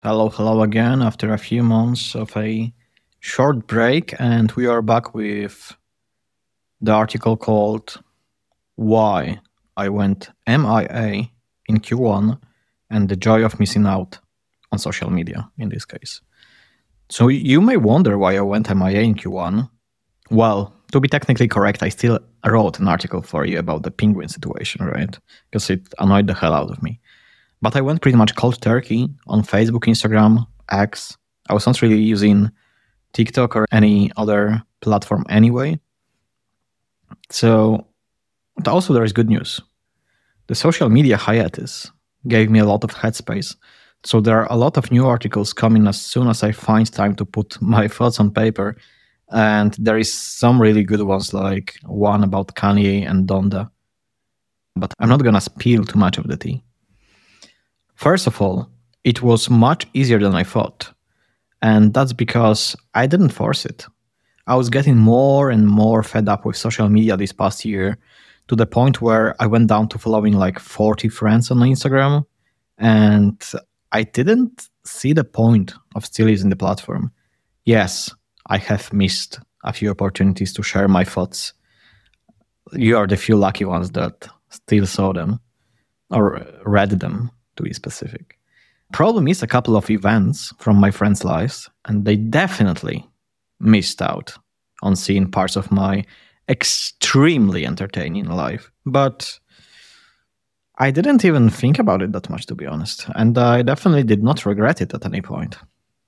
Hello again after a few months of a short break, and we are back with the article called Why I Went MIA in Q1 and the Joy of Missing Out on Social Media in this case. So you may wonder why I went MIA in Q1. Well, to be technically correct, I still wrote an article for you about the penguin situation, right? Because it annoyed the hell out of me. But I went pretty much cold turkey on Facebook, Instagram, X. I was not really using TikTok or any other platform anyway. So also there is good news. The social media hiatus gave me a lot of headspace. So there are a lot of new articles coming as soon as I find time to put my thoughts on paper. And there is some really good ones, like one about Kanye and Donda. But I'm not going to spill too much of the tea. First of all, it was much easier than I thought. And that's because I didn't force it. I was getting more and more fed up with social media this past year, to the point where I went down to following like 40 friends on Instagram. And I didn't see the point of still using the platform. Yes, I have missed a few opportunities to share my thoughts. You are the few lucky ones that still saw them or read them, to be specific. Problem is a couple of events from my friends' lives, and they definitely missed out on seeing parts of my extremely entertaining life. But I didn't even think about it that much, to be honest, and I definitely did not regret it at any point.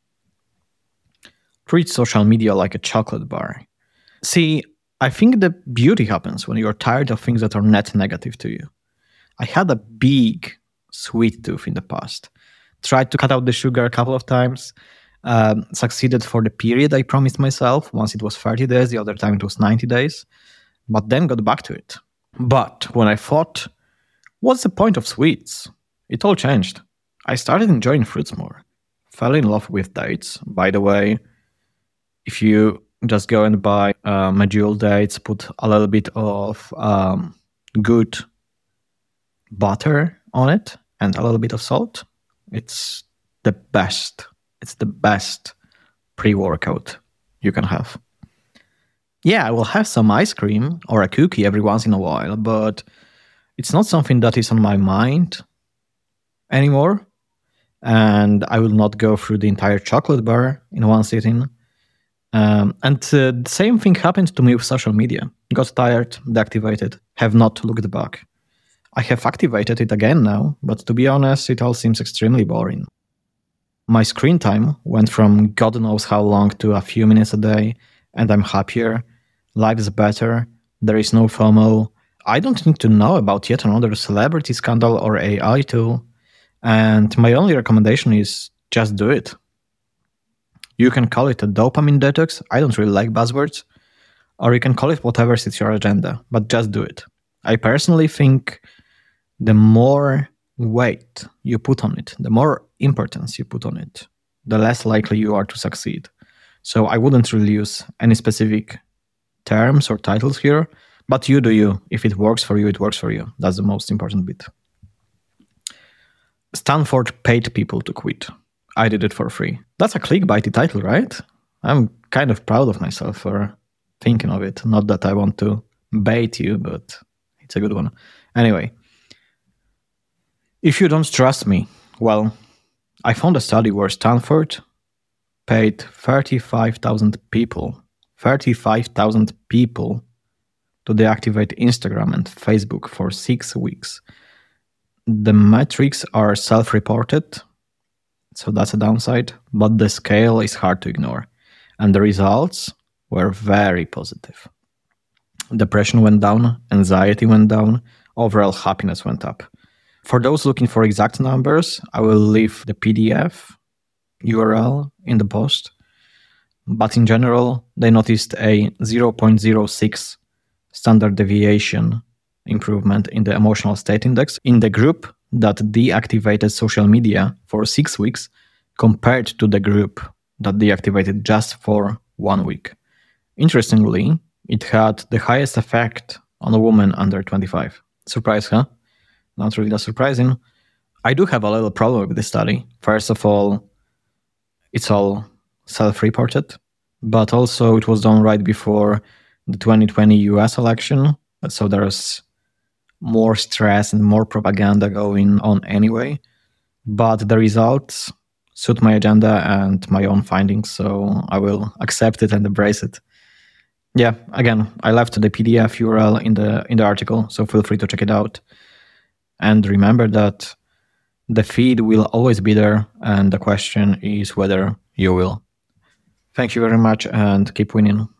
Treat social media like a chocolate bar. See, I think the beauty happens when you're tired of things that are net negative to you. I had a big sweet tooth in the past. Tried to cut out the sugar a couple of times. Succeeded for the period I promised myself. Once it was 30 days, the other time it was 90 days. But then got back to it. But when I thought, what's the point of sweets? It all changed. I started enjoying fruits more. Fell in love with dates. By the way, if you just go and buy medjool dates, put a little bit of good butter on it and a little bit of salt, it's the best. It's the best pre-workout you can have. Yeah, I will have some ice cream or a cookie every once in a while, but it's not something that is on my mind anymore. And I will not go through the entire chocolate bar in one sitting. And the same thing happened to me with social media. Got tired, deactivated, have not looked back. I have activated it again now, but to be honest, it all seems extremely boring. My screen time went from God knows how long to a few minutes a day, and I'm happier. Life is better. There is no FOMO. I don't need to know about yet another celebrity scandal or AI tool. And my only recommendation is just do it. You can call it a dopamine detox. I don't really like buzzwords. Or you can call it whatever suits your agenda, but just do it. I personally think the more weight you put on it, the more importance you put on it, the less likely you are to succeed. So I wouldn't really use any specific terms or titles here, but you do you. If it works for you, it works for you. That's the most important bit. Stanford paid people to quit. I did it for free. That's a clickbaity title, right? I'm kind of proud of myself for thinking of it. Not that I want to bait you, but it's a good one. Anyway, if you don't trust me, well, I found a study where Stanford paid 35,000 people to deactivate Instagram and Facebook for 6 weeks. The metrics are self-reported, so that's a downside, but the scale is hard to ignore. And the results were very positive. Depression went down, anxiety went down, overall happiness went up. For those looking for exact numbers, I will leave the PDF URL in the post. But in general, they noticed a 0.06 standard deviation improvement in the emotional state index in the group that deactivated social media for 6 weeks compared to the group that deactivated just for 1 week. Interestingly, it had the highest effect on a woman under 25. Surprise, huh? Not really that surprising. I do have a little problem with this study. First of all, it's all self-reported, but also it was done right before the 2020 US election. So there's more stress and more propaganda going on anyway. But the results suit my agenda and my own findings, so I will accept it and embrace it. Yeah, again, I left the PDF URL in the article, so feel free to check it out. And remember that the feed will always be there, and the question is whether you will. Thank you very much, and keep winning.